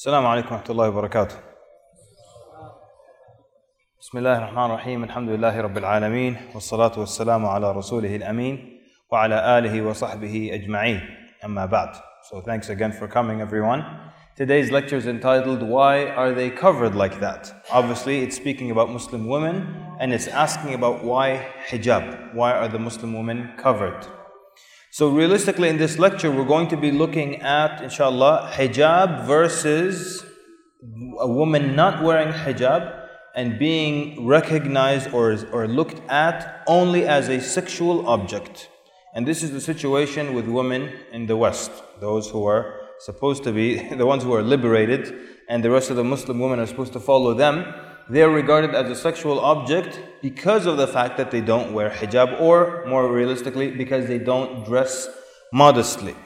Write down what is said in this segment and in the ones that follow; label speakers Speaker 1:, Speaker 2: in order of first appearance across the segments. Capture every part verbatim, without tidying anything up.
Speaker 1: السلام عليكم ورحمة الله وبركاته. بسم الله الرحمن الرحيم. الحمد لله رب العالمين والصلاة والسلام على رسوله الأمين وعلى آله وصحبه أجمعين. أما بعد. So thanks again for coming, everyone. Today's lecture is entitled, Why Are They Covered Like That? Obviously, it's speaking about Muslim women and it's asking about why hijab. Why are the Muslim women covered? So realistically, in this lecture, we're going to be looking at, inshallah, hijab versus a woman not wearing hijab and being recognized or, or looked at only as a sexual object. And this is the situation with women in the West, those who are supposed to be, the ones who are liberated, and the rest of the Muslim women are supposed to follow them. They are regarded as a sexual object because of the fact that they don't wear hijab, or more realistically, because they don't dress modestly.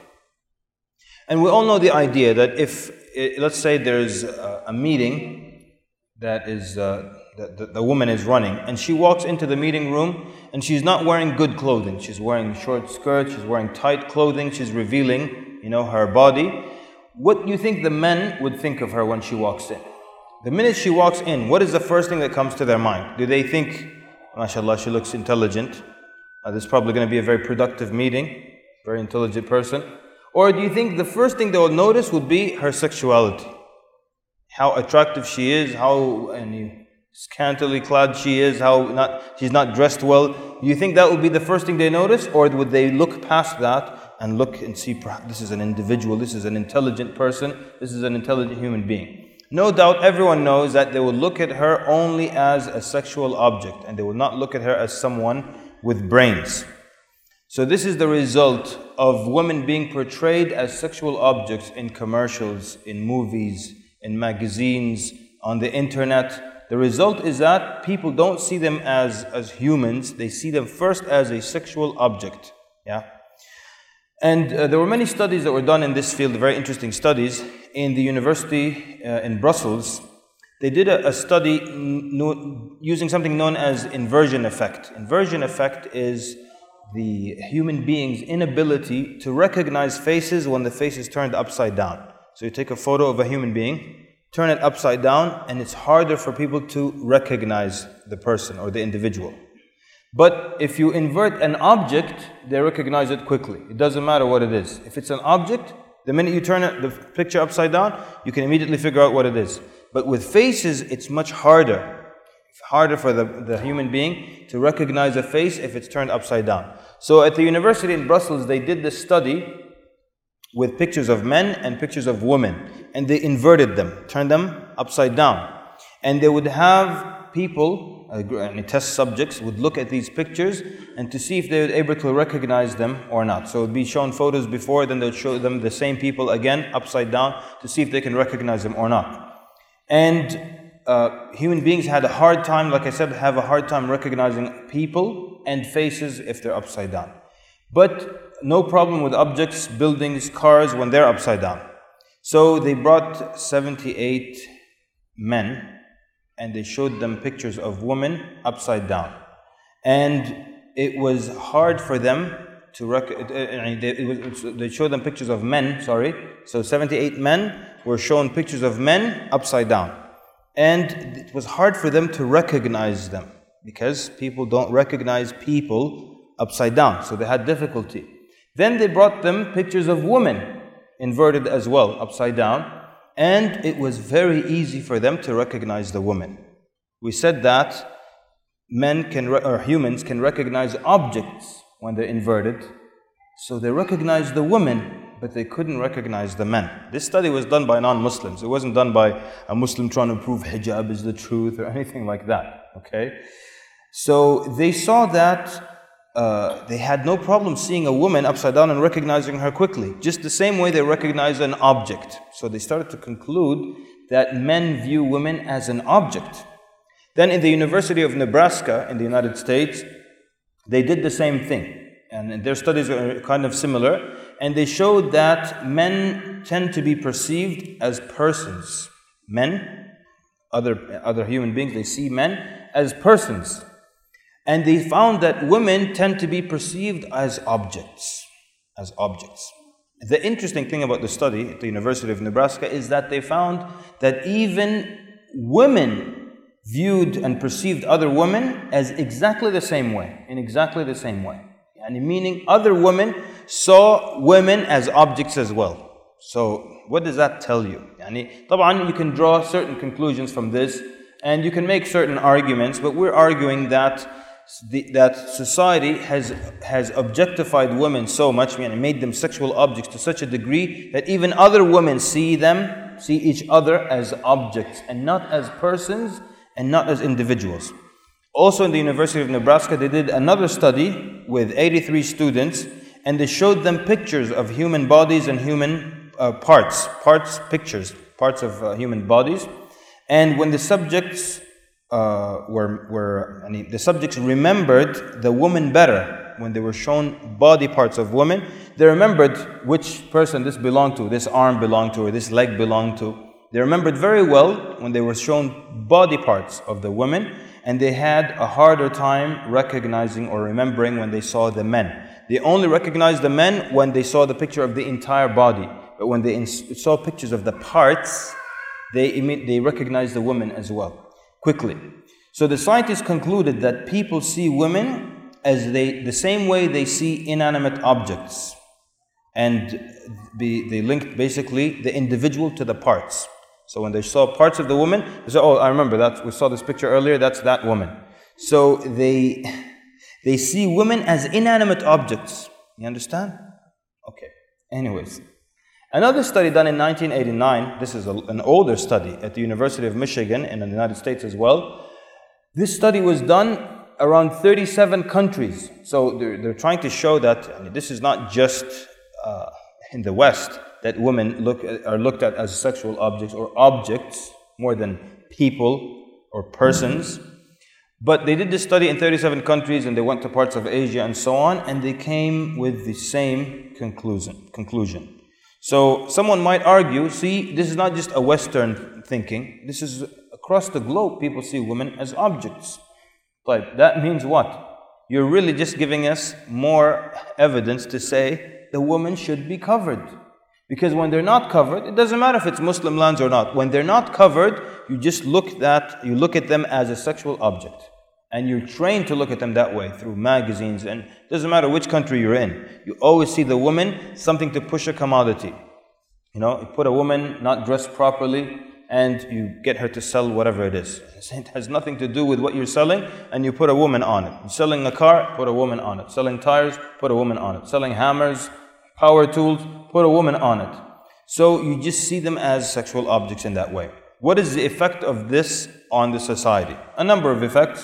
Speaker 1: And we all know the idea that if, let's say there's a meeting that is, uh, the, the woman is running, and she walks into the meeting room, and she's not wearing good clothing. She's wearing short skirts, she's wearing tight clothing, she's revealing, you know, her body. What do you think the men would think of her when she walks in? The minute she walks in, what is the first thing that comes to their mind? Do they think, mashallah, she looks intelligent, uh, this is probably going to be a very productive meeting, very intelligent person? Or do you think the first thing they will notice would be her sexuality? How attractive she is, how and scantily clad she is, how not she's not dressed well. Do you think that would be the first thing they notice? Or would they look past that and look and see, this is an individual, this is an intelligent person, this is an intelligent human being? No doubt everyone knows that they will look at her only as a sexual object, and they will not look at her as someone with brains. So this is the result of women being portrayed as sexual objects in commercials, in movies, in magazines, on the internet. The result is that people don't see them as, as humans, they see them first as a sexual object. Yeah. And uh, there were many studies that were done in this field, very interesting studies. In the university uh, in Brussels, they did a, a study no, using something known as inversion effect. Inversion effect is the human being's inability to recognize faces when the face is turned upside down. So you take a photo of a human being, turn it upside down, and it's harder for people to recognize the person or the individual. But if you invert an object, they recognize it quickly. It doesn't matter what it is. If it's an object, the minute you turn it, the picture upside down, you can immediately figure out what it is. But with faces, it's much harder. It's harder for the, the human being to recognize a face if it's turned upside down. So at the university in Brussels, they did this study with pictures of men and pictures of women. And they inverted them, turned them upside down. And they would have people, uh, test subjects, would look at these pictures and to see if they were able to recognize them or not. So it would be shown photos before, then they would show them the same people again, upside down, to see if they can recognize them or not. And uh, human beings had a hard time, like I said, have a hard time recognizing people and faces if they're upside down. But no problem with objects, buildings, cars when they're upside down. So they brought seventy-eight men and they showed them pictures of women upside down. And it was hard for them to rec- it was, they showed them pictures of men, sorry. So seventy-eight men were shown pictures of men upside down. And it was hard for them to recognize them because people don't recognize people upside down. So they had difficulty. Then they brought them pictures of women inverted as well, upside down. And it was very easy for them to recognize the woman. We said that men can, re- or humans can recognize objects when they're inverted. So they recognized the woman, but they couldn't recognize the men. This study was done by non-Muslims. It wasn't done by a Muslim trying to prove hijab is the truth or anything like that. Okay? So they saw that Uh, they had no problem seeing a woman upside down and recognizing her quickly, just the same way they recognize an object. So they started to conclude that men view women as an object. Then in the University of Nebraska in the United States, they did the same thing. And their studies are kind of similar. And they showed that men tend to be perceived as persons. Men, other, other human beings, they see men as persons. And they found that women tend to be perceived as objects, as objects. The interesting thing about the study at the University of Nebraska is that they found that even women viewed and perceived other women as exactly the same way, in exactly the same way. Yani meaning other women saw women as objects as well. So what does that tell you? Yani, طبعا you can draw certain conclusions from this and you can make certain arguments, but we're arguing that The, that society has has objectified women so much and made them sexual objects to such a degree that even other women see them, see each other as objects and not as persons and not as individuals. Also in the University of Nebraska, they did another study with eighty-three students and they showed them pictures of human bodies and human uh, parts, parts, pictures, parts of uh, human bodies. And when the subjects Uh, were, were I mean, the subjects remembered the woman better when they were shown body parts of women. They remembered which person this belonged to, this arm belonged to, or this leg belonged to. They remembered very well when they were shown body parts of the women, and they had a harder time recognizing or remembering when they saw the men. They only recognized the men when they saw the picture of the entire body, but when they saw pictures of the parts, they, they recognized the women as well. Quickly. So the scientists concluded that people see women as they, the same way they see inanimate objects. And the, they linked basically the individual to the parts. So when they saw parts of the woman, they said, oh, I remember that, we saw this picture earlier, that's that woman. So they, they see women as inanimate objects. You understand? Okay. Anyways. Another study done in nineteen eighty-nine, this is a, an older study at the University of Michigan in the United States as well. This study was done around thirty-seven countries. So they're, they're trying to show that I mean, this is not just uh, in the West that women look are looked at as sexual objects or objects more than people or persons. But they did this study in thirty-seven countries and they went to parts of Asia and so on, and they came with the same conclusion. conclusion. So someone might argue, see, this is not just a Western thinking. This is across the globe, people see women as objects. But that means what? You're really just giving us more evidence to say the woman should be covered. Because when they're not covered, it doesn't matter if it's Muslim lands or not. When they're not covered, you just look at, you look at them as a sexual object. And you're trained to look at them that way through magazines, and it doesn't matter which country you're in. You always see the woman something to push a commodity. You know, you put a woman not dressed properly and you get her to sell whatever it is. It has nothing to do with what you're selling, and you put a woman on it. You're selling a car, put a woman on it. Selling tires, put a woman on it. Selling hammers, power tools, put a woman on it. So you just see them as sexual objects in that way. What is the effect of this on the society? A number of effects.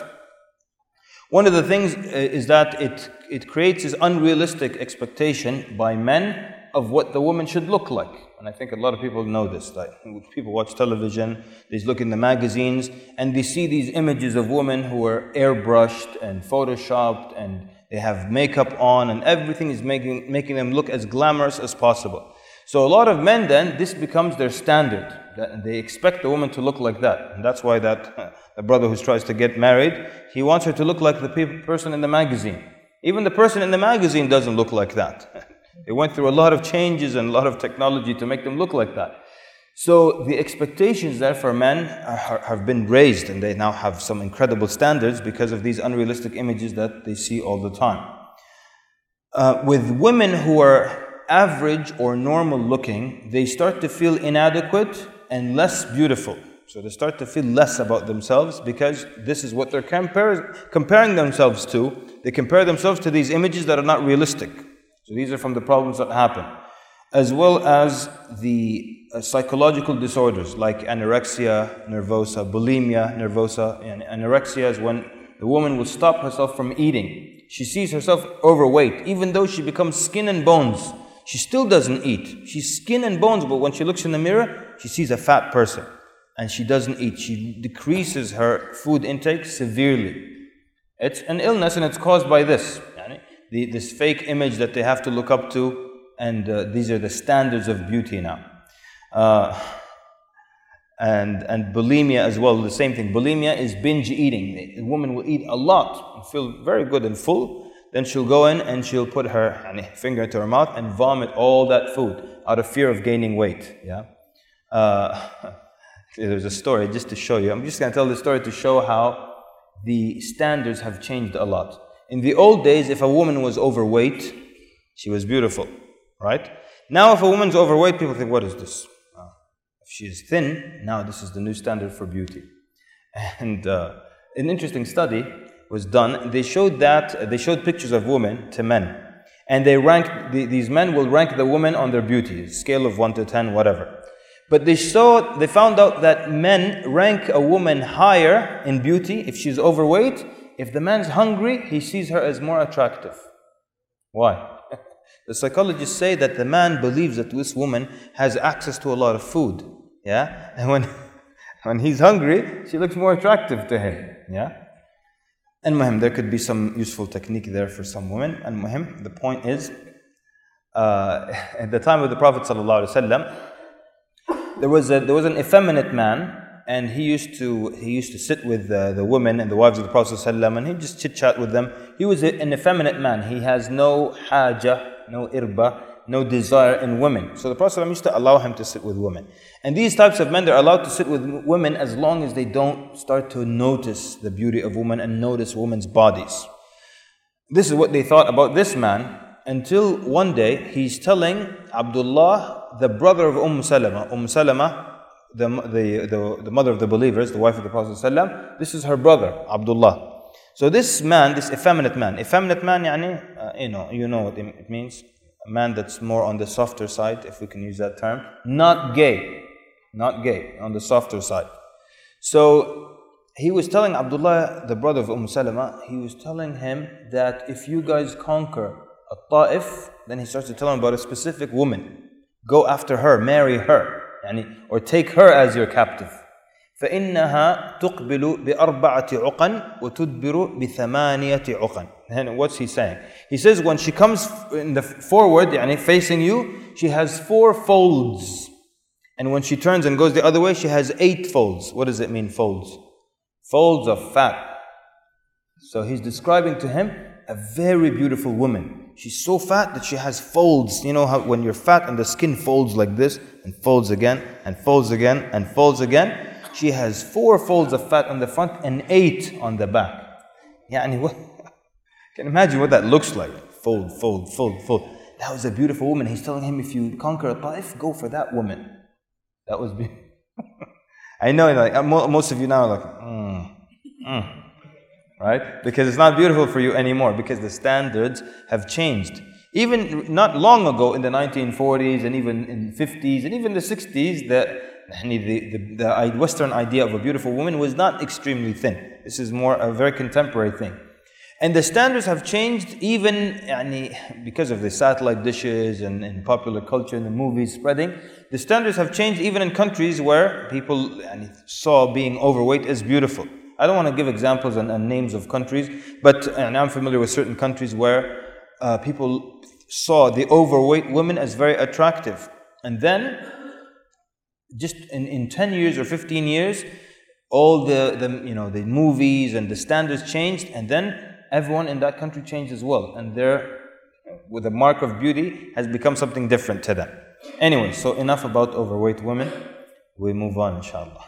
Speaker 1: One of the things is that it, it creates this unrealistic expectation by men of what the woman should look like. And I think a lot of people know this. Like people watch television, they look in the magazines, and they see these images of women who are airbrushed and photoshopped, and they have makeup on, and everything is making, making them look as glamorous as possible. So a lot of men then, this becomes their standard. They expect the woman to look like that. And that's why that the brother who tries to get married, he wants her to look like the person in the magazine. Even the person in the magazine doesn't look like that. They went through a lot of changes and a lot of technology to make them look like that. So the expectations there for men are, have been raised, and they now have some incredible standards because of these unrealistic images that they see all the time. Uh, with women who are average or normal looking, they start to feel inadequate and less beautiful. So they start to feel less about themselves because this is what they're compare, comparing themselves to. They compare themselves to these images that are not realistic. So these are from the problems that happen. As well as the uh, psychological disorders like anorexia nervosa, bulimia nervosa. And anorexia is when the woman will stop herself from eating. She sees herself overweight. Even though she becomes skin and bones, she still doesn't eat. She's skin and bones, but when she looks in the mirror, she sees a fat person. And she doesn't eat. She decreases her food intake severely. It's an illness, and it's caused by this. The, this fake image that they have to look up to, and uh, these are the standards of beauty now. Uh, and, and bulimia as well, the same thing. Bulimia is binge eating. The woman will eat a lot and feel very good and full. then she'll go in and she'll put her yani, finger into her mouth and vomit all that food out of fear of gaining weight. Yeah. Uh, there's a story just to show you. I'm just going to tell this story to show how the standards have changed a lot. In the old days, if a woman was overweight, she was beautiful, right? Now, if a woman's overweight, people think, what is this? Uh, if she is thin, now this is the new standard for beauty. And uh, an interesting study was done. They showed that, they showed pictures of women to men. And they ranked, the, these men will rank the women on their beauty, scale of one to ten, whatever. But they saw, they found out that men rank a woman higher in beauty if she's overweight. If the man's hungry, he sees her as more attractive. Why? The psychologists say that the man believes that this woman has access to a lot of food. Yeah? And when, when he's hungry, she looks more attractive to him. Yeah? And muhim, there could be some useful technique there for some women. And muhim, the point is, uh, at the time of the Prophet ﷺ, there was a, there was an effeminate man, and he used to he used to sit with the, the women and the wives of the Prophet ﷺ, and he'd just chit chat with them. He was an effeminate man. He has no haja, no irba, no desire in women. So the Prophet ﷺ used to allow him to sit with women. And these types of men, they're allowed to sit with women as long as they don't start to notice the beauty of women and notice women's bodies. This is what they thought about this man, until one day he's telling Abdullah, the brother of Umm Salama, Umm Salama, the, the, the, the mother of the believers, the wife of the Prophet ﷺ, this is her brother, Abdullah. So this man, this effeminate man, effeminate man, yani, uh, you know, you know what it means. A man that's more on the softer side, if we can use that term. Not gay. Not gay, on the softer side. So he was telling Abdullah, the brother of Umm Salama, he was telling him that if you guys conquer a Ta'if, then he starts to tell him about a specific woman. Go after her, marry her, yani, or take her as your captive. فإنها تقبل بأربعة عقن وتدبر بثمانية عقن. And what's he saying? He says when she comes in the forward, yani facing you, she has four folds. And when she turns and goes the other way, she has eight folds. What does it mean, folds? Folds of fat. So he's describing to him a very beautiful woman. She's so fat that she has folds. You know how when you're fat and the skin folds like this, and folds again, and folds again, and folds again. She has four folds of fat on the front and eight on the back. Yani, what? Can you imagine what that looks like? Fold, fold, fold, fold. That was a beautiful woman. He's telling him, if you conquer a Ta'if, go for that woman. That was beautiful. I know, like most of you now are like, mm, mm. Right? Because it's not beautiful for you anymore, because the standards have changed. Even not long ago in the nineteen forties and even in the fifties and even the sixties, the, the, the, the Western idea of a beautiful woman was not extremely thin. This is more a very contemporary thing. And the standards have changed even yani, because of the satellite dishes and, and popular culture and the movies spreading. The standards have changed even in countries where people yani, saw being overweight as beautiful. I don't want to give examples and, and names of countries, but and I'm familiar with certain countries where uh, people saw the overweight women as very attractive. And then, just in, in ten years or fifteen years, all the, the, you know, the movies and the standards changed, and then everyone in that country changed as well. And their, with the mark of beauty, has become something different to them. Anyway, so enough about overweight women. We move on, inshallah.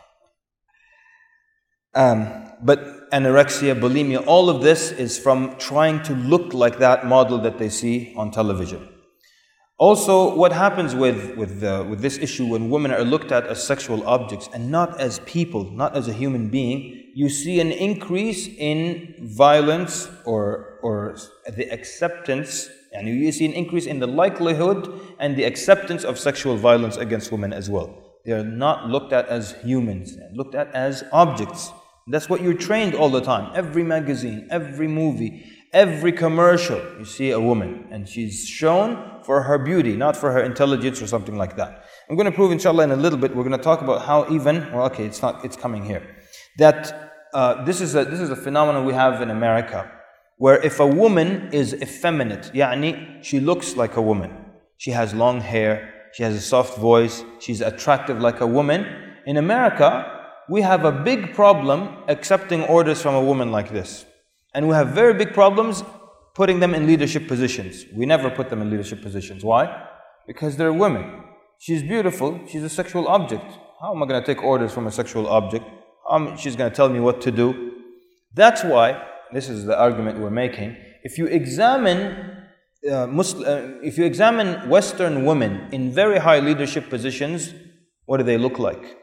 Speaker 1: Um, but anorexia, bulimia, all of this is from trying to look like that model that they see on television. Also, what happens with, with, uh, with this issue when women are looked at as sexual objects and not as people, not as a human being, you see an increase in violence or, or the acceptance, and you see an increase in the likelihood and the acceptance of sexual violence against women as well. They are not looked at as humans, looked at as objects. That's what you're trained all the time. Every magazine, every movie, every commercial, you see a woman and she's shown for her beauty, not for her intelligence or something like that. I'm going to prove, inshallah, in a little bit. We're going to talk about how even, well, okay, it's not, it's coming here. That uh, this is a this is a phenomenon we have in America, where if a woman is effeminate, yani she looks like a woman, she has long hair, she has a soft voice, she's attractive like a woman. In America, we have a big problem accepting orders from a woman like this. And we have very big problems putting them in leadership positions. We never put them in leadership positions. Why? Because they're women. She's beautiful. She's a sexual object. How am I going to take orders from a sexual object? Um, she's going to tell me what to do. That's why, this is the argument we're making, if you examine uh, Muslim, uh, if you examine Western women in very high leadership positions, what do they look like?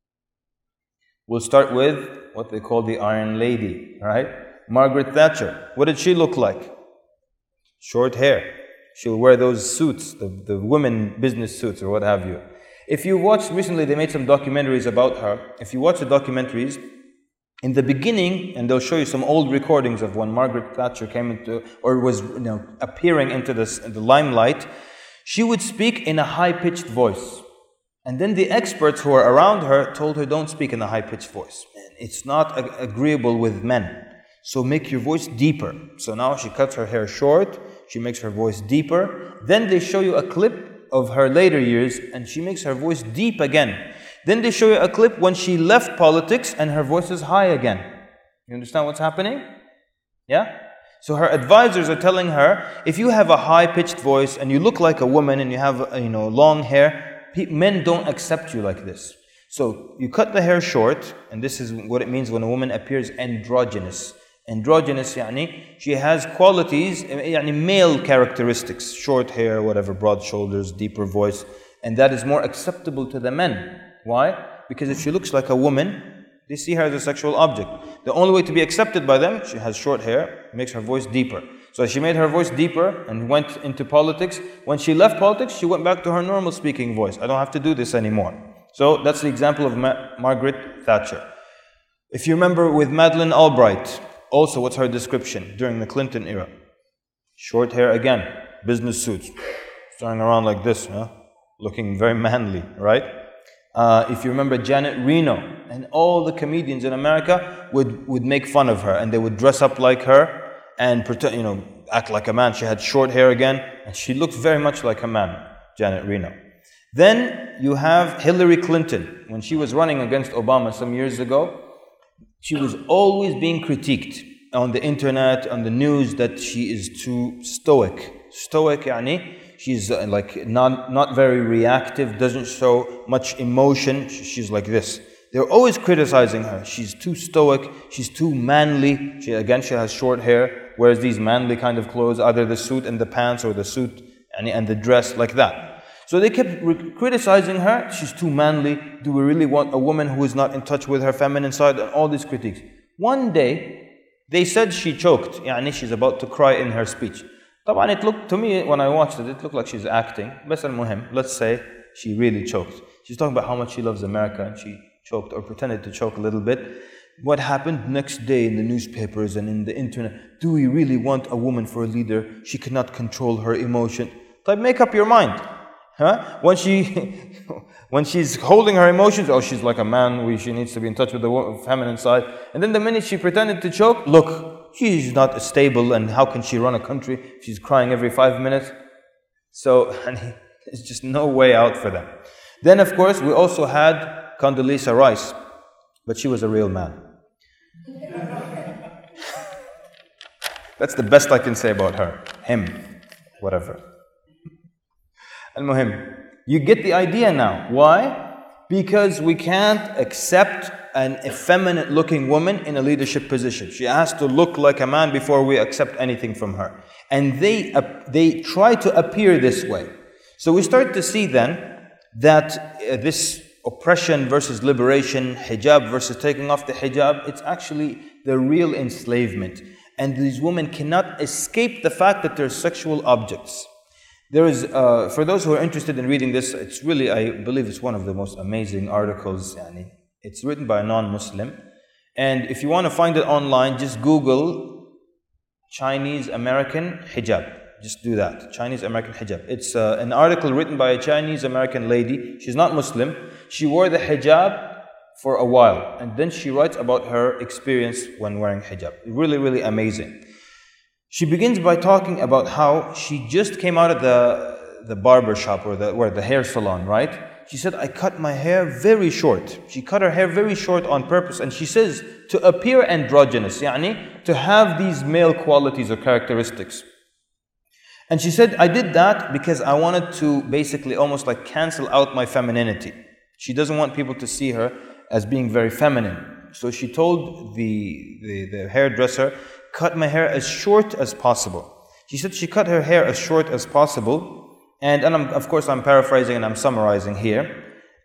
Speaker 1: We'll start with what they call the Iron Lady, right? Margaret Thatcher. What did she look like? Short hair. She would wear those suits, the, the women business suits or what have you. If you watched, recently they made some documentaries about her. If you watch the documentaries, in the beginning, and they'll show you some old recordings of when Margaret Thatcher came into, or was you know, appearing into this, the limelight, she would speak in a high-pitched voice. And then the experts who were around her told her, don't speak in a high-pitched voice. It's not ag- agreeable with men. So make your voice deeper. So now she cuts her hair short, she makes her voice deeper. Then they show you a clip of her later years and she makes her voice deep again. Then they show you a clip when she left politics and her voice is high again. You understand what's happening? Yeah? So her advisors are telling her, if you have a high-pitched voice and you look like a woman and you have you know long hair, men don't accept you like this. So you cut the hair short, and this is what it means when a woman appears androgynous. Androgynous, yani, she has qualities, yani male characteristics, short hair, whatever, broad shoulders, deeper voice, and that is more acceptable to the men. Why? Because if she looks like a woman, they see her as a sexual object. The only way to be accepted by them, she has short hair, makes her voice deeper. So she made her voice deeper and went into politics. When she left politics, she went back to her normal speaking voice. I don't have to do this anymore. So that's the example of Ma- Margaret Thatcher. If you remember with Madeleine Albright, also what's her description during the Clinton era? Short hair again, business suits, starting around like this, huh? Looking very manly, right? Uh, if you remember Janet Reno, and all the comedians in America would, would make fun of her, and they would dress up like her and pretend, you know, act like a man. She had short hair again, and she looked very much like a man, Janet Reno. Then you have Hillary Clinton. When she was running against Obama some years ago, she was always being critiqued on the internet, on the news, that she is too stoic. Stoic, yani, she's uh, like not, not very reactive, doesn't show much emotion. She's like this. They're always criticizing her. She's too stoic, she's too manly. She, again, she has short hair, wears these manly kind of clothes, either the suit and the pants or the suit and, and the dress, like that. So they kept re- criticizing her. She's too manly. Do we really want a woman who is not in touch with her feminine side? And all these critiques. One day, they said she choked. Yani she's about to cry in her speech. طبعا it looked, to me, when I watched it, it looked like she's acting. بس المهم, let's say she really choked. She's talking about how much she loves America, and she choked or pretended to choke a little bit. What happened next day in the newspapers and in the internet? Do we really want a woman for a leader? She cannot control her emotion. طيب, make up your mind. Huh? When she, when she's holding her emotions, oh, she's like a man, we, she needs to be in touch with the feminine side. And then the minute she pretended to choke, look, she's not stable, and how can she run a country if she's crying every five minutes? So, and there's just no way out for them. Then, of course, we also had Condoleezza Rice, but she was a real man. That's the best I can say about her. Him, whatever. Al-Muhim, you get the idea now. Why? Because we can't accept an effeminate looking woman in a leadership position. She has to look like a man before we accept anything from her. And they, uh, they try to appear this way. So we start to see then that uh, this oppression versus liberation, hijab versus taking off the hijab, it's actually the real enslavement. And these women cannot escape the fact that they're sexual objects. There is, uh, for those who are interested in reading this, it's really, I believe it's one of the most amazing articles. Yani. It's written by a non-Muslim. And if you want to find it online, just Google Chinese American hijab. Just do that, Chinese American hijab. It's uh, an article written by a Chinese American lady. She's not Muslim. She wore the hijab for a while. And then she writes about her experience when wearing hijab. Really, really amazing. She begins by talking about how she just came out of the, the barber shop or the, where the hair salon, right? She said, I cut my hair very short. She cut her hair very short on purpose. And she says, to appear androgynous, yani, to have these male qualities or characteristics. And she said, I did that because I wanted to basically almost like cancel out my femininity. She doesn't want people to see her as being very feminine. So she told the, the, the hairdresser, cut my hair as short as possible. She said she cut her hair as short as possible. And, and I'm, of course, I'm paraphrasing and I'm summarizing here.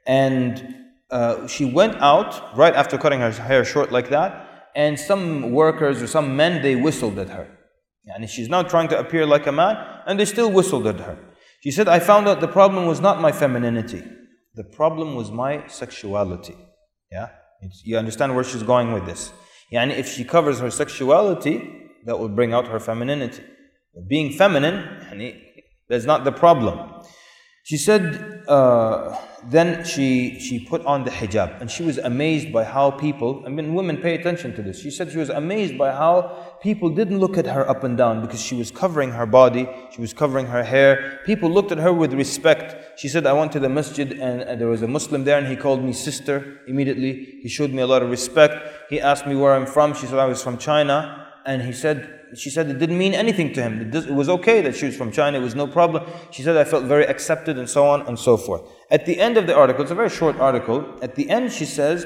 Speaker 1: And uh, she went out right after cutting her hair short like that. And some workers or some men, they whistled at her. And she's now trying to appear like a man, and they still whistled at her. She said, I found out the problem was not my femininity. The problem was my sexuality. Yeah? It's, you understand where she's going with this. Yani if she covers her sexuality, that will bring out her femininity. But being feminine, yani, that's not the problem. She said, uh, then she she put on the hijab, and she was amazed by how people, I mean, women pay attention to this. She said she was amazed by how people didn't look at her up and down because she was covering her body, she was covering her hair. People looked at her with respect. She said, I went to the masjid and, and there was a Muslim there and he called me sister immediately. He showed me a lot of respect. He asked me where I'm from. She said, I was from China. And he said, she said it didn't mean anything to him. It was okay that she was from China. It was no problem. She said, I felt very accepted and so on and so forth. At the end of the article, it's a very short article. At the end, she says,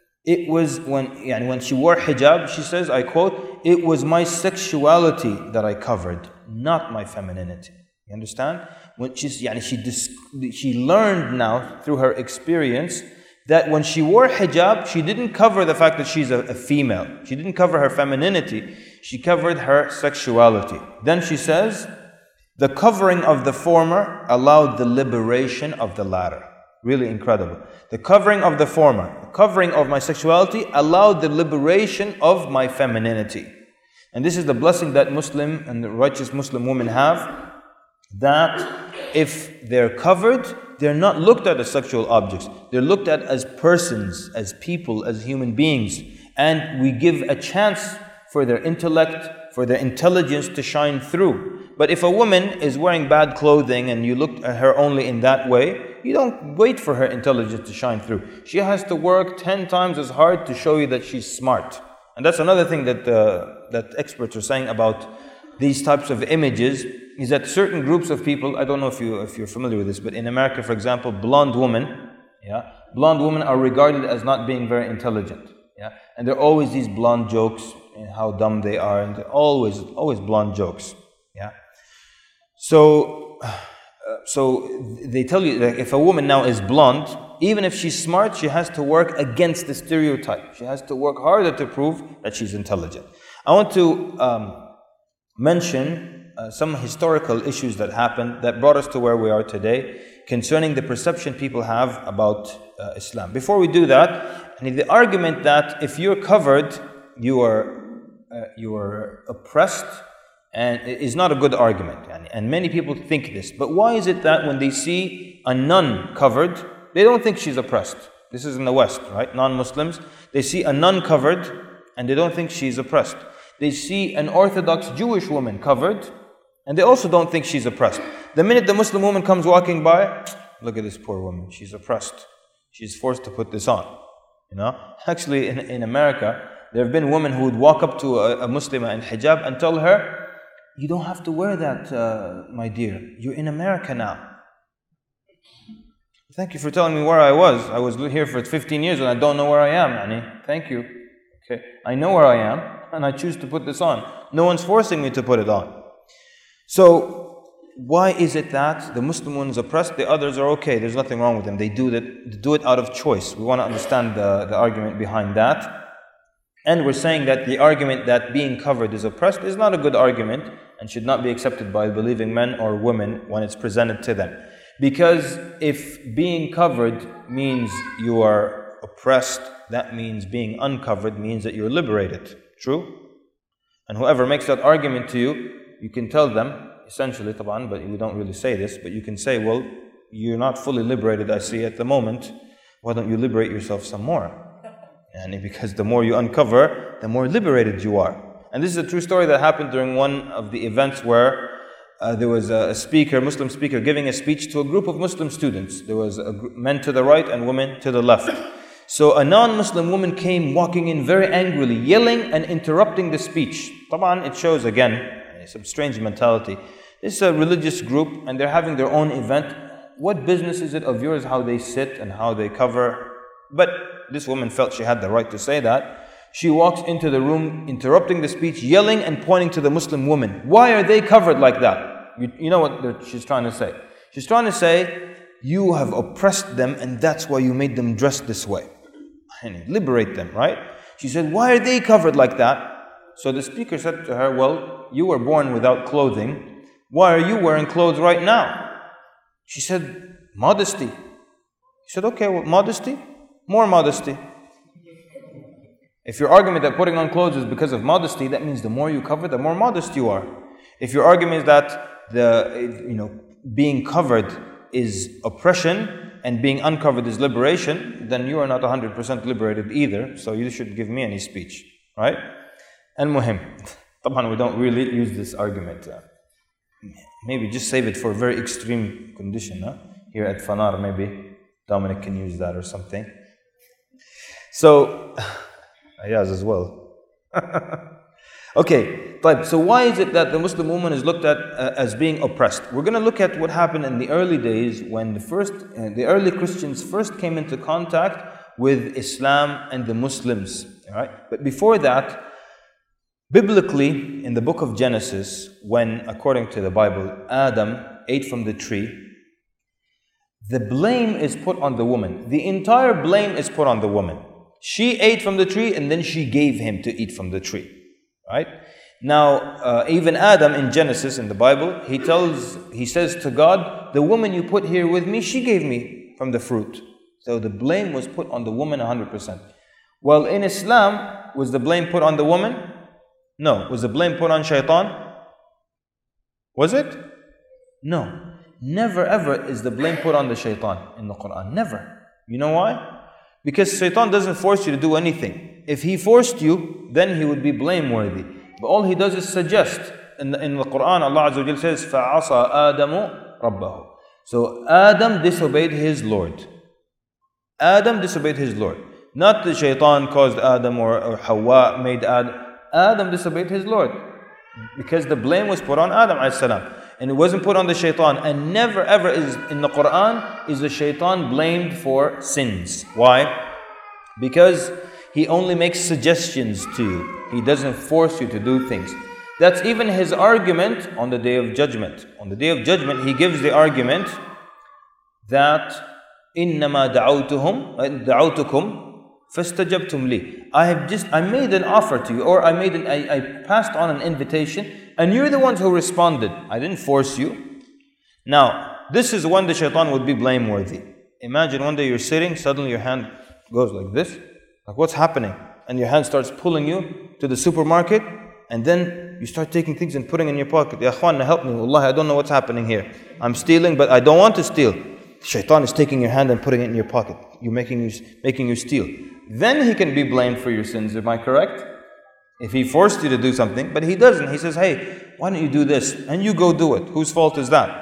Speaker 1: it was when, yani when she wore hijab, she says, I quote, it was my sexuality that I covered, not my femininity. You understand? When she's, yani she, dis, she learned now through her experience that when she wore hijab, she didn't cover the fact that she's a, a female. She didn't cover her femininity. She covered her sexuality. Then she says, the covering of the former allowed the liberation of the latter. Really incredible. The covering of the former, the covering of my sexuality allowed the liberation of my femininity. And this is the blessing that Muslim and the righteous Muslim women have, that if they're covered, they're not looked at as sexual objects. They're looked at as persons, as people, as human beings. And we give a chance for their intellect, for their intelligence to shine through. But if a woman is wearing bad clothing and you look at her only in that way, you don't wait for her intelligence to shine through. She has to work ten times as hard to show you that she's smart. And that's another thing that, uh, that experts are saying about these types of images, is that certain groups of people, I don't know if, you, if you're familiar with this, but in America, for example, blonde women, yeah, blonde women are regarded as not being very intelligent. Yeah, and there are always these blonde jokes and how dumb they are, and they're always, always blonde jokes. Yeah. So, uh, so they tell you that if a woman now is blonde, even if she's smart, she has to work against the stereotype. She has to work harder to prove that she's intelligent. I want to um, mention uh, some historical issues that happened that brought us to where we are today concerning the perception people have about uh, Islam. Before we do that, I mean, the argument that if you're covered, you are, uh, you are oppressed, and it is not a good argument. And, and many people think this. But why is it that when they see a nun covered, they don't think she's oppressed? This is in the West, right? Non-Muslims. They see a nun covered and they don't think she's oppressed. They see an Orthodox Jewish woman covered and they also don't think she's oppressed. The minute the Muslim woman comes walking by, look at this poor woman, she's oppressed. She's forced to put this on. You know? Actually, in, in America, there have been women who would walk up to a, a Muslimah in hijab and tell her, you don't have to wear that, uh, my dear. You're in America now. Thank you for telling me where I was. I was here for fifteen years and I don't know where I am, Annie. Thank you. Okay, I know where I am and I choose to put this on. No one's forcing me to put it on. So, why is it that the Muslim one is oppressed, the others are okay, there's nothing wrong with them. They do, that, they do it out of choice. We want to understand the, the argument behind that. And we're saying that the argument that being covered is oppressed is not a good argument and should not be accepted by believing men or women when it's presented to them. Because if being covered means you are oppressed, that means being uncovered means that you're liberated. True? And whoever makes that argument to you, you can tell them, essentially, taban, but we don't really say this, but you can say, well, you're not fully liberated, I see, at the moment. Why don't you liberate yourself some more? And because the more you uncover, the more liberated you are. And this is a true story that happened during one of the events where uh, there was a speaker, Muslim speaker, giving a speech to a group of Muslim students. There was a gr- men to the right and women to the left. So a non-Muslim woman came walking in very angrily, yelling and interrupting the speech. Taban, it shows again some strange mentality. It's a religious group and they're having their own event. What business is it of yours how they sit and how they cover? But this woman felt she had the right to say that. She walks into the room, interrupting the speech, yelling and pointing to the Muslim woman. Why are they covered like that? You, you know what she's trying to say? She's trying to say, you have oppressed them and that's why you made them dress this way. And liberate them, right? She said, why are they covered like that? So the speaker said to her, well, you were born without clothing. Why are you wearing clothes right now? She said, modesty. He said, okay, well, modesty? More modesty. If your argument that putting on clothes is because of modesty, that means the more you cover, the more modest you are. If your argument is that the you know being covered is oppression and being uncovered is liberation, then you are not one hundred percent liberated either. So you should give me any speech, right? And muhim. Taban, we don't really use this argument. Uh, maybe just save it for a very extreme condition. Huh? Here at Fanar, maybe Dominic can use that or something. So, Ayaz as well. Okay, so why is it that the Muslim woman is looked at uh, as being oppressed? We're going to look at what happened in the early days when the first, uh, the early Christians first came into contact with Islam and the Muslims. All right? But before that, biblically, in the book of Genesis, when, according to the Bible, Adam ate from the tree, the blame is put on the woman. The entire blame is put on the woman. She ate from the tree and then she gave him to eat from the tree. Right? Now, uh, even Adam in Genesis, in the Bible, he tells, he says to God, the woman you put here with me, she gave me from the fruit. So the blame was put on the woman one hundred percent. Well, in Islam, was the blame put on the woman? No. Was the blame put on shaitan? Was it? No. Never ever is the blame put on the shaitan in the Quran. Never. You know why? Because shaitan doesn't force you to do anything. If he forced you, then he would be blameworthy. But all he does is suggest. In the, in the Quran, Allah Azza wa Jalla says, فَعَصَى آدَمُ رَبَّهُ. So Adam disobeyed his Lord. Adam disobeyed his Lord. Not the shaitan caused Adam or, or Hawa made Adam. Adam disobeyed his Lord. Because the blame was put on Adam alayhi salam. And it wasn't put on the shaitan. And never ever is in the Quran is the shaitan blamed for sins. Why? Because he only makes suggestions to you. He doesn't force you to do things. That's even his argument on the Day of Judgment. On the Day of Judgment, he gives the argument that إِنَّمَا دَعَوْتُهُمْ دَعَوْتُكُمْ فَاسْتَجَبْتُمْ لِي. I have just, I made an offer to you, or I made an, I, I passed on an invitation, and you're the ones who responded. I didn't force you. Now, this is when the shaitan would be blameworthy. Imagine one day you're sitting, suddenly your hand goes like this. Like, what's happening? And your hand starts pulling you to the supermarket, and then you start taking things and putting in your pocket. Ya Akhwan, help me. Wallahi, I don't know what's happening here. I'm stealing, but I don't want to steal. Shaitan is taking your hand and putting it in your pocket. You're making you, making you steal. Then he can be blamed for your sins. Am I correct? If he forced you to do something, but he doesn't. He says, hey, why don't you do this? And you go do it. Whose fault is that?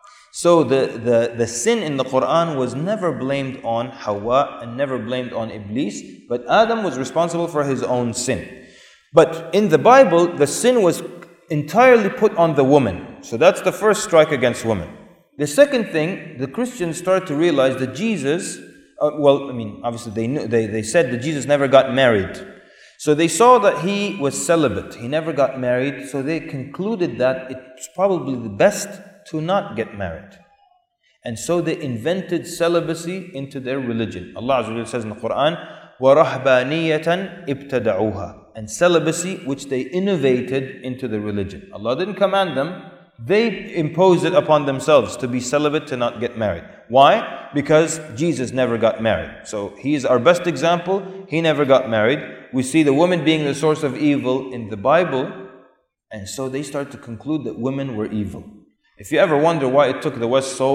Speaker 1: So the, the, the sin in the Quran was never blamed on Hawa and never blamed on Iblis, but Adam was responsible for his own sin. But in the Bible, the sin was entirely put on the woman. So that's the first strike against women. The second thing, the Christians started to realize that Jesus, uh, well, I mean, obviously they knew, they, they said that Jesus never got married. So they saw that he was celibate. He never got married. So they concluded that it's probably the best to not get married. And so they invented celibacy into their religion. Allah Azza wa Jalla says in the Quran, وَرَهْبَانِيَّةً ابْتَدَعُوهَا. And celibacy which they innovated into the religion. Allah didn't command them. They imposed it upon themselves to be celibate, to not get married. Why? Because Jesus never got married. So he is our best example. He never got married. We see the woman being the source of evil in the Bible. And so they start to conclude that women were evil. If you ever wonder why it took the West so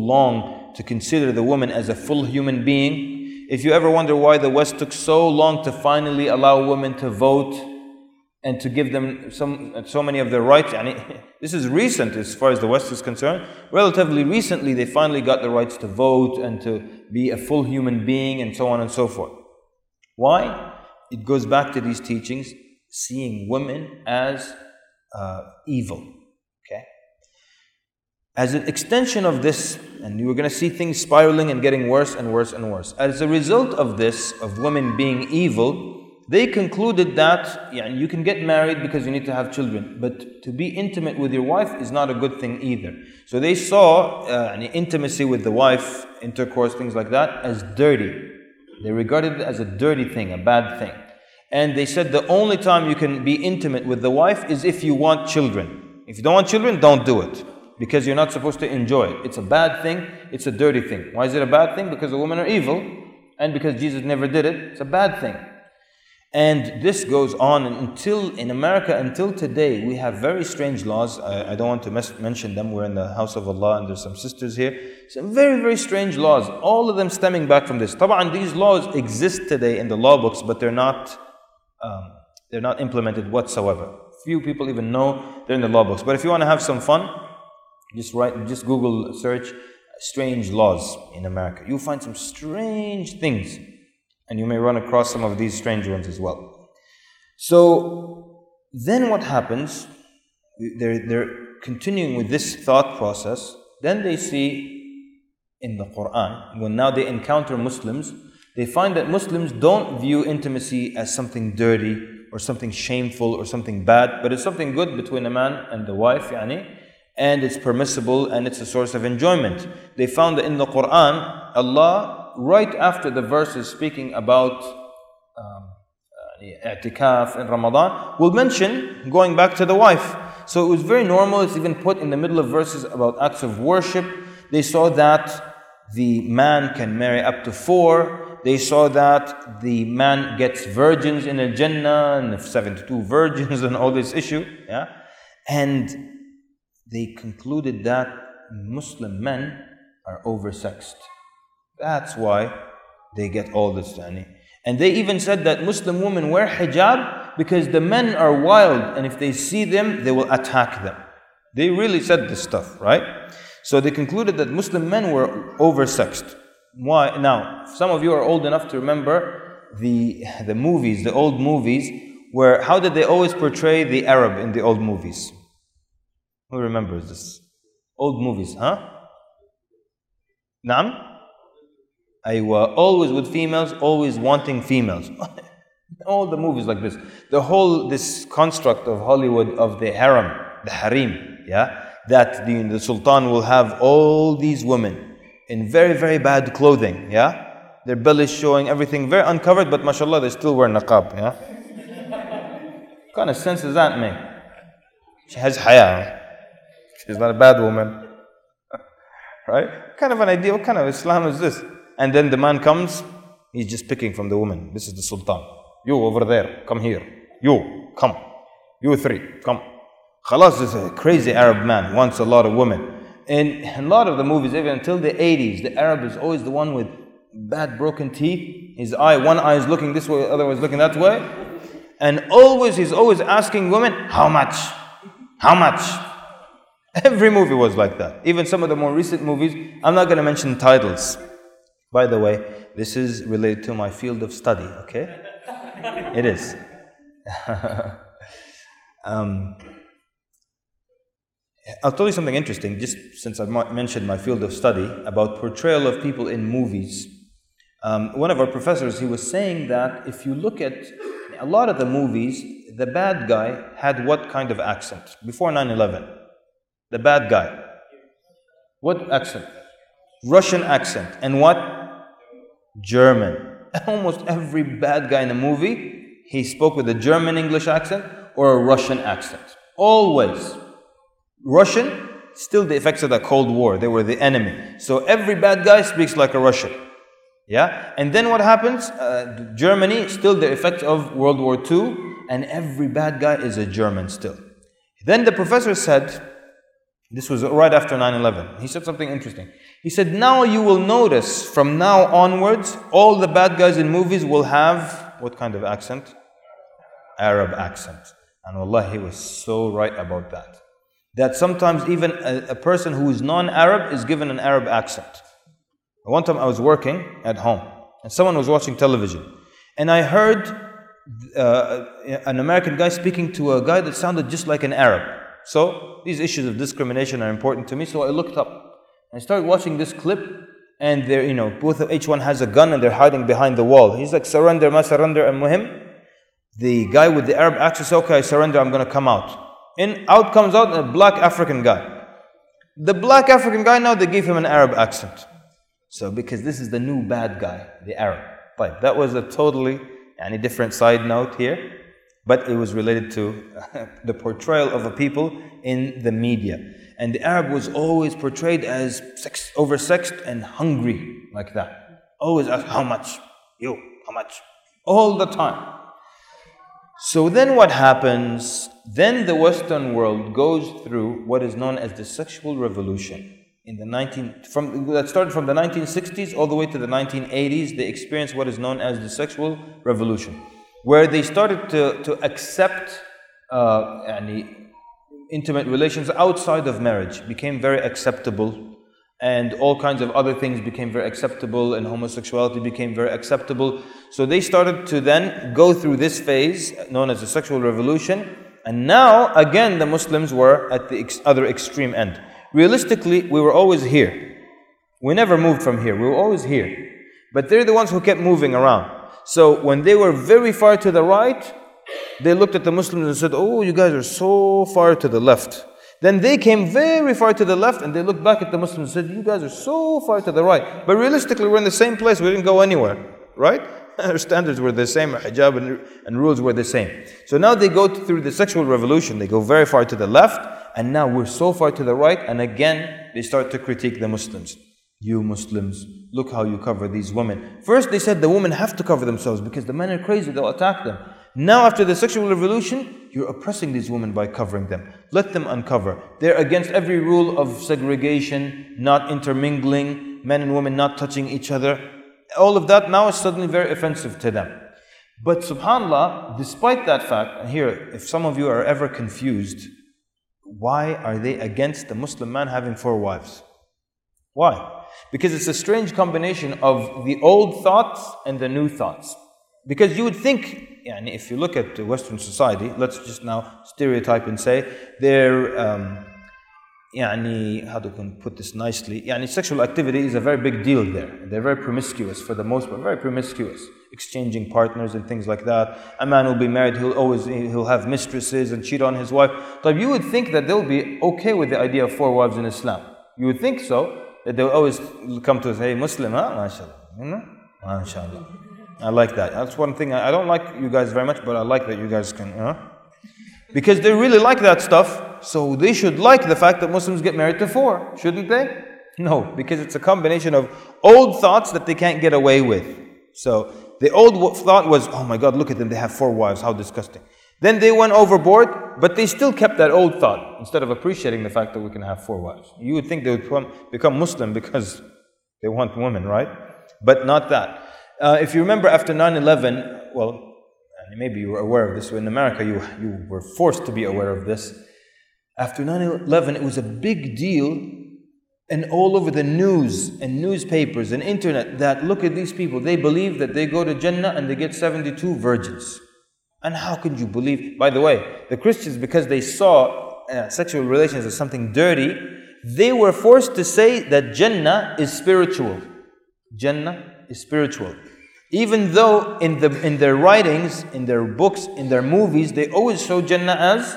Speaker 1: long to consider the woman as a full human being, if you ever wonder why the West took so long to finally allow women to vote and to give them some, so many of their rights, and this is recent as far as the West is concerned. Relatively recently, they finally got the rights to vote and to be a full human being and so on and so forth. Why? It goes back to these teachings, seeing women as uh, evil. Okay. as an extension of this, and you were going to see things spiraling and getting worse and worse and worse. As a result of this, of women being evil, they concluded that yeah, you can get married because you need to have children, but to be intimate with your wife is not a good thing either. So they saw uh, intimacy with the wife, intercourse, things like that, as dirty. They regarded it as a dirty thing, a bad thing. And they said the only time you can be intimate with the wife is if you want children. If you don't want children, don't do it, because you're not supposed to enjoy it. It's a bad thing, it's a dirty thing. Why is it a bad thing? Because the women are evil, and because Jesus never did it, it's a bad thing. And this goes on until, in America, until today, we have very strange laws. I, I don't want to mes- mention them. We're in the house of Allah and there's some sisters here. Some very, very strange laws. All of them stemming back from this. Taba'an, these laws exist today in the law books, but they're not, um, they're not implemented whatsoever. Few people even know they're in the law books. But if you want to have some fun, just write, just Google search strange laws in America. You'll find some strange things. And you may run across some of these strange ones as well. So then what happens, they're, they're continuing with this thought process. Then they see in the Quran, when now they encounter Muslims, they find that Muslims don't view intimacy as something dirty or something shameful or something bad, but it's something good between a man and the wife, yani, and it's permissible and it's a source of enjoyment. They found that in the Quran, Allah, right after the verses speaking about um, i'tikaf in Ramadan, will mention going back to the wife. So it was very normal. It's even put in the middle of verses about acts of worship. They saw that the man can marry up to four. They saw that the man gets virgins in the Jannah and seventy-two virgins and all this issue. Yeah, and they concluded that Muslim men are oversexed. That's why they get all this. And they even said that Muslim women wear hijab because the men are wild, and if they see them, they will attack them. They really said this stuff, right? So they concluded that Muslim men were oversexed. Why? Now, some of you are old enough to remember the, the movies, the old movies, where how did they always portray the Arab in the old movies? Who remembers this? Old movies, huh? Naam? Aywa, always with females, always wanting females. All the movies like this. The whole, this construct of Hollywood, of the harem, the harem, yeah? That the, the Sultan will have all these women in very, very bad clothing, yeah? Their bellies showing, everything very uncovered, but mashallah, they still wear niqab, yeah? What kind of sense does that make? She has haya. She's not a bad woman. Right? What kind of an idea, what kind of Islam is this? And then the man comes, he's just picking from the woman. This is the Sultan. You over there, come here. You, come. You three, come. Khalas is a crazy Arab man, wants a lot of women. In a lot of the movies, even until the eighties, the Arab is always the one with bad broken teeth. His eye, one eye is looking this way, the other one is looking that way. And always, he's always asking women, how much? How much? Every movie was like that. Even some of the more recent movies, I'm not going to mention titles. By the way, this is related to my field of study, okay? It is. um, I'll tell you something interesting, just since I mentioned my field of study, about portrayal of people in movies. Um, one of our professors, he was saying that if you look at a lot of the movies, the bad guy had what kind of accent? Before nine eleven. The bad guy. What accent? Russian accent. And what? German. Almost every bad guy in a movie, he spoke with a German English accent or a Russian accent. Always. Russian, still the effects of the Cold War. They were the enemy. So every bad guy speaks like a Russian. Yeah? And then what happens? Uh, Germany, still the effects of World War Two, and every bad guy is a German still. Then the professor said, this was right after nine eleven. He said something interesting. He said, now you will notice from now onwards, all the bad guys in movies will have, what kind of accent? Arab accent. And wallah, he was so right about that. That sometimes even a, a person who is non-Arab is given an Arab accent. One time I was working at home and someone was watching television. And I heard uh, an American guy speaking to a guy that sounded just like an Arab. So these issues of discrimination are important to me. So I looked up. I started watching this clip, and they're, you know, both of each one has a gun and they're hiding behind the wall. He's like, surrender, ma surrender, and muhim. The guy with the Arab accent says, okay, I surrender, I'm going to come out. And out comes out a black African guy. The black African guy, now they gave him an Arab accent. So because this is the new bad guy, the Arab. But that was a totally yani, different side note here. But it was related to the portrayal of a people in the media. And the Arab was always portrayed as sex, oversexed and hungry, like that. Always ask, how much? You, how much? All the time. So then what happens? Then the Western world goes through what is known as the sexual revolution. In the nineteen from that started from the nineteen sixties all the way to the nineteen eighties, they experienced what is known as the sexual revolution, where they started to, to accept uh, any intimate relations outside of marriage became very acceptable, and all kinds of other things became very acceptable, and homosexuality became very acceptable. So they started to then go through this phase known as the sexual revolution, and now again the Muslims were at the ex- other extreme end. Realistically, we were always here. We never moved from here. We were always here. But they're the ones who kept moving around. So when they were very far to the right, they looked at the Muslims and said, oh, you guys are so far to the left. Then they came very far to the left and they looked back at the Muslims and said, you guys are so far to the right. But realistically, we're in the same place. We didn't go anywhere, right? Our standards were the same, hijab and, and rules were the same. So now they go through the sexual revolution. They go very far to the left. And now we're so far to the right, and again, they start to critique the Muslims. You Muslims, look how you cover these women. First, they said the women have to cover themselves because the men are crazy, they'll attack them. Now, after the sexual revolution, you're oppressing these women by covering them. Let them uncover. They're against every rule of segregation, not intermingling, men and women not touching each other. All of that now is suddenly very offensive to them. But subhanAllah, despite that fact, and here, if some of you are ever confused, why are they against the Muslim man having four wives? Why? Because it's a strange combination of the old thoughts and the new thoughts. Because you would think, yani, if you look at Western society, let's just now stereotype and say, they're, um, yani, how do I put this nicely? Yani, sexual activity is a very big deal there. They're very promiscuous for the most part, very promiscuous. Exchanging partners and things like that. A man will be married, he'll always he'll have mistresses and cheat on his wife. So you would think that they'll be okay with the idea of four wives in Islam. You would think so, that they'll always come to us, hey, Muslim, huh? MashaAllah. You know? MashaAllah. I like that. That's one thing. I don't like you guys very much, but I like that you guys can, you know? Because they really like that stuff, so they should like the fact that Muslims get married to four, shouldn't they? No, because it's a combination of old thoughts that they can't get away with. So the old thought was, oh my God, look at them, they have four wives, how disgusting. Then they went overboard, but they still kept that old thought, instead of appreciating the fact that we can have four wives. You would think they would become Muslim because they want women, right? But not that. Uh, if you remember after nine eleven, well, maybe you were aware of this, so in America you, you were forced to be aware of this. After nine eleven, it was a big deal, and all over the news and newspapers and internet, that look at these people, they believe that they go to Jannah and they get seventy-two virgins. And how can you believe? By the way, the Christians, because they saw uh, sexual relations as something dirty, they were forced to say that Jannah is spiritual. Jannah is spiritual. Even though in the in their writings, in their books, in their movies, they always show Jannah as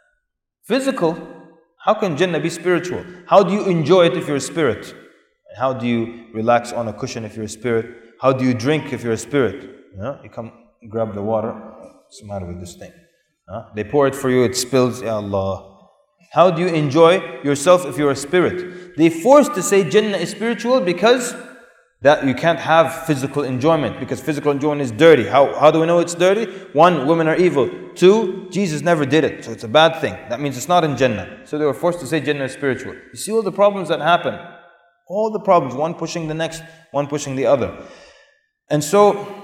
Speaker 1: physical. How can Jannah be spiritual? How do you enjoy it if you're a spirit? How do you relax on a cushion if you're a spirit? How do you drink if you're a spirit? You know, you come grab the water. What's the matter with this thing? Huh? They pour it for you, it spills. Ya Allah. How do you enjoy yourself if you're a spirit? They forced to say Jannah is spiritual because that you can't have physical enjoyment, because physical enjoyment is dirty. How, how do we know it's dirty? One, women are evil. Two, Jesus never did it, so it's a bad thing. That means it's not in Jannah. So they were forced to say Jannah is spiritual. You see all the problems that happen. All the problems, one pushing the next, one pushing the other. And so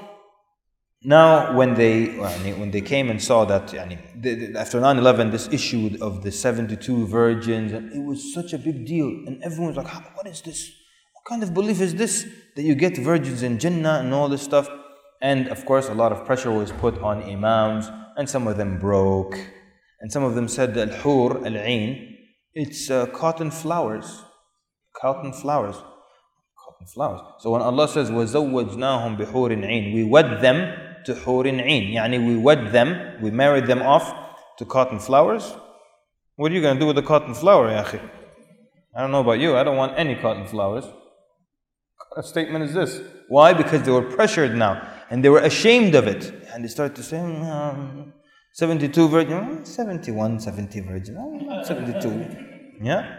Speaker 1: now when they when they came and saw that after nine eleven, this issue of the seventy-two virgins, and it was such a big deal, and everyone was like, what is this? What kind of belief is this, that you get virgins in Jannah and all this stuff? And of course, a lot of pressure was put on imams, and some of them broke, And some of them said al-hur, al-ain, it's uh, cotton flowers. Cotton flowers. Cotton flowers. So when Allah says, وَزَوَّجْنَاهُمْ بِحُورٍ عِينٍ, we wed them to hur ain. Yani we wed them, we married them off to cotton flowers. What are you going to do with the cotton flower, ya akhi? I don't know about you, I don't want any cotton flowers. What statement is this? Why? Because they were pressured now and they were ashamed of it. And they started to say, um, seventy-two virgin, seventy-one, seventy virgin, seventy-two. Yeah?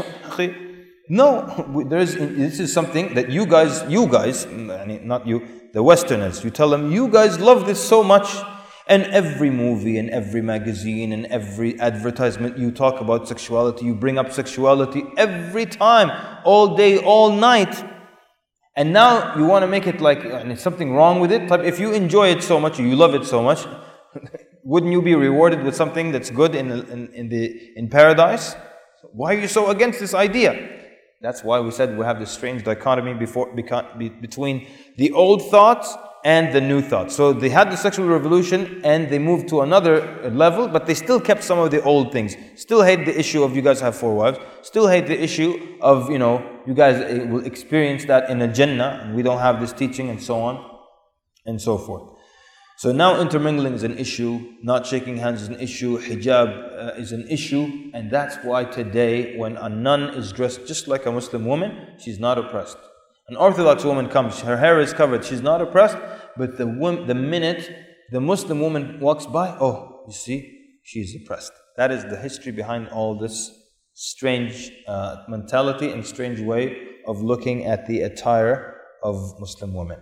Speaker 1: No, there is, this is something that you guys, you guys, not you, the Westerners, you tell them, you guys love this so much. And every movie and every magazine and every advertisement, you talk about sexuality, you bring up sexuality every time, all day, all night. And now you want to make it like and something wrong with it. If you enjoy it so much, you love it so much, wouldn't you be rewarded with something that's good in, in, in, the, in paradise? Why are you so against this idea? That's why we said we have this strange dichotomy before, between the old thoughts and the new thoughts. So they had the sexual revolution and they moved to another level, but they still kept some of the old things. Still hate the issue of you guys have four wives. Still hate the issue of, you know, you guys will experience that in a Jannah and we don't have this teaching and so on and so forth. So now intermingling is an issue, not shaking hands is an issue, hijab uh, is an issue, and that's why today when a nun is dressed just like a Muslim woman, she's not oppressed. An Orthodox woman comes, her hair is covered, she's not oppressed, but the woman, the minute the Muslim woman walks by, oh, you see, she's oppressed. That is the history behind all this strange uh, mentality and strange way of looking at the attire of Muslim women.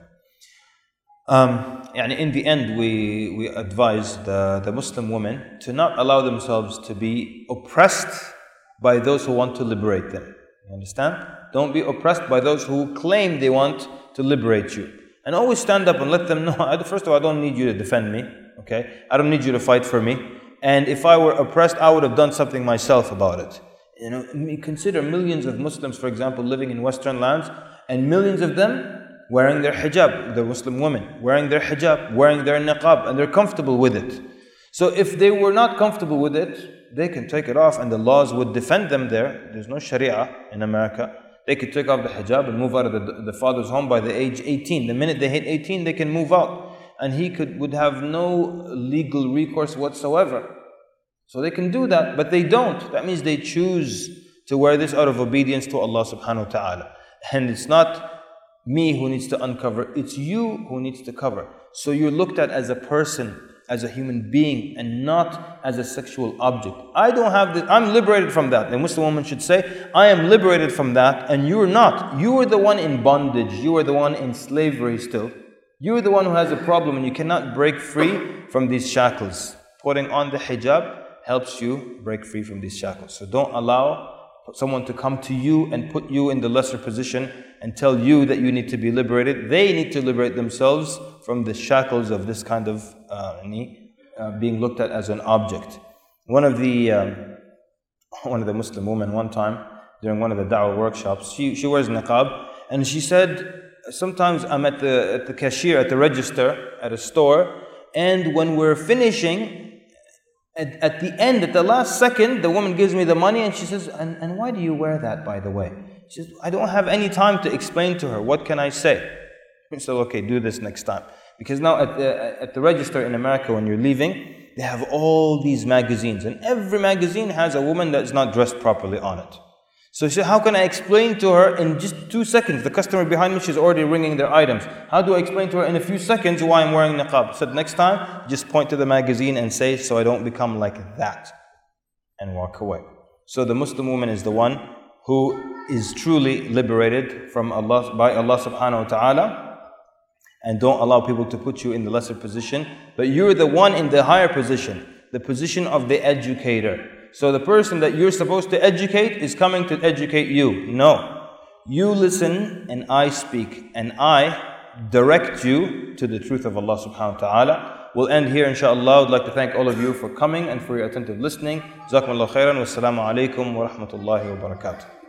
Speaker 1: Um, and in the end, we, we advise the, the Muslim women to not allow themselves to be oppressed by those who want to liberate them. You understand? Don't be oppressed by those who claim they want to liberate you. And always stand up and let them know, first of all, I don't need you to defend me. Okay? I don't need you to fight for me. And if I were oppressed, I would have done something myself about it. You know, consider millions of Muslims, for example, living in Western lands, and millions of them wearing their hijab, the Muslim women, wearing their hijab, wearing their niqab, and they're comfortable with it. So if they were not comfortable with it, they can take it off and the laws would defend them there. There's no Sharia in America. They could take off the hijab and move out of the, the father's home by the age eighteen. The minute they hit eighteen, they can move out. And he could would have no legal recourse whatsoever. So they can do that, but they don't. That means they choose to wear this out of obedience to Allah subhanahu wa ta'ala. And it's not me who needs to uncover, it's you who needs to cover. So you're looked at as a person, as a human being, and not as a sexual object. I don't have this, I'm liberated from that. The Muslim woman should say, I am liberated from that, and you're not. You are the one in bondage, you are the one in slavery still. You're the one who has a problem and you cannot break free from these shackles. Putting on the hijab helps you break free from these shackles. So don't allow someone to come to you and put you in the lesser position and tell you that you need to be liberated. They need to liberate themselves from the shackles of this kind of uh, uh, being looked at as an object. One of the um, one of the Muslim women one time during one of the da'wah workshops, she she wears niqab, and she said, sometimes I'm at the at the cashier at the register at a store, and when we're finishing, At, at the end, at the last second, the woman gives me the money and she says, and, and why do you wear that, by the way? She says, I don't have any time to explain to her. What can I say? I said, okay, do this next time. Because now at the, at the register in America, when you're leaving, they have all these magazines. And every magazine has a woman that's not dressed properly on it. So she said, how can I explain to her in just two seconds? The customer behind me, she's already ringing their items. How do I explain to her in a few seconds why I'm wearing niqab? I said, next time, just point to the magazine and say, so I don't become like that. And walk away. So the Muslim woman is the one who is truly liberated from Allah, by Allah subhanahu wa ta'ala. And don't allow people to put you in the lesser position. But you're the one in the higher position, the position of the educator. So the person that you're supposed to educate is coming to educate you. No. You listen and I speak. And I direct you to the truth of Allah subhanahu wa ta'ala. We'll end here inshaAllah. I would like to thank all of you for coming and for your attentive listening. Jazakumullahu khairan. Wassalamu alaikum wa rahmatullahi wa barakatuh.